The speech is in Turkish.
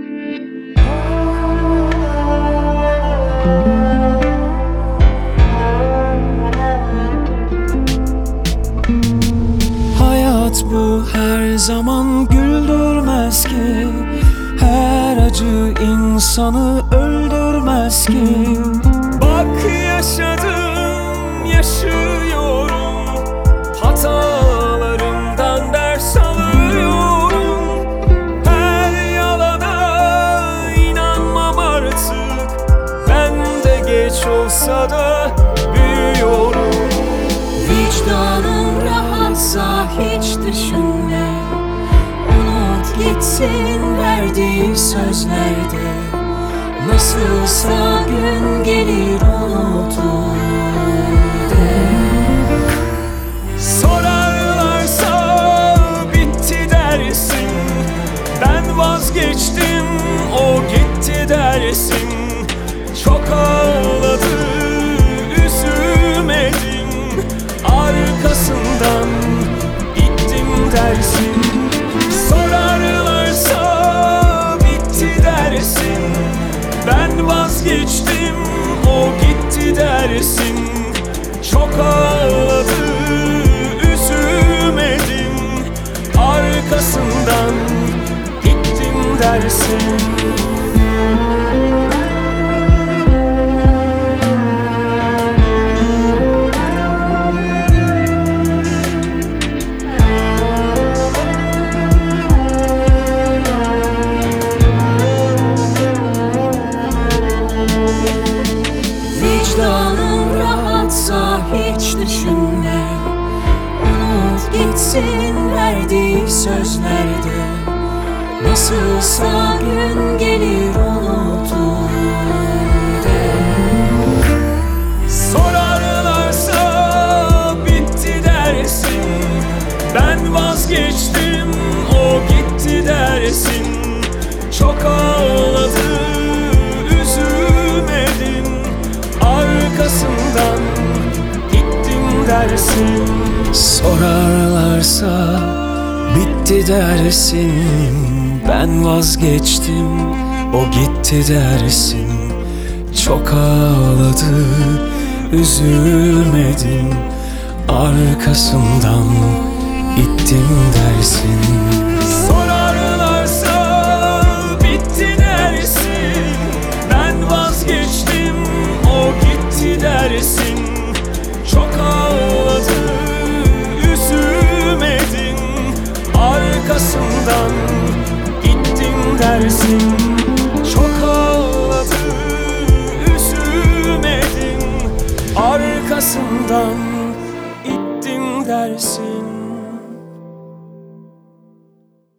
Hayat bu her zaman güldürmez ki, her acı insanı öldürmez ki. Bak yaşadım, yaşıyorum, hatalarımdan ders alıyorum. Her yalana inanmam artık, ben de geç olsa da büyüyorum. Vicdanın rahatsa hiç düşünme, unut gitsin verdiği sözlerde. Nasılsa gün gelir unutur de. Sorarlarsa bitti dersin, ben vazgeçtim, o gitti dersin. Çok ağladı, üzülmedim, arkasından gittim dersin. Sorarlarsa bitti dersin, ben vazgeçtim, o gitti dersin. Çok ağladı, üzülmedim, arkasından gittim dersin. Vicdanın rahatsa hiç düşünme, unut gitsin verdiği sözlerde. Nasılsa gün gelir unutur de. Sorarlarsa bitti dersin, ben vazgeçtim, o gitti dersin. Çok ağladı, üzülmedim, arkasından gittim dersin. Sorarlarsa bitti dersin, ben vazgeçtim, o gitti dersin. Çok ağladı, üzülmedim, arkasından gittim dersin. Sorarlarsa bitti dersin, ben vazgeçtim, o gitti dersin. Çok ağladı, üzülmedim, arkasından gittim dersin. Çok ağladı, üzülmedim, arkasından gittim dersin.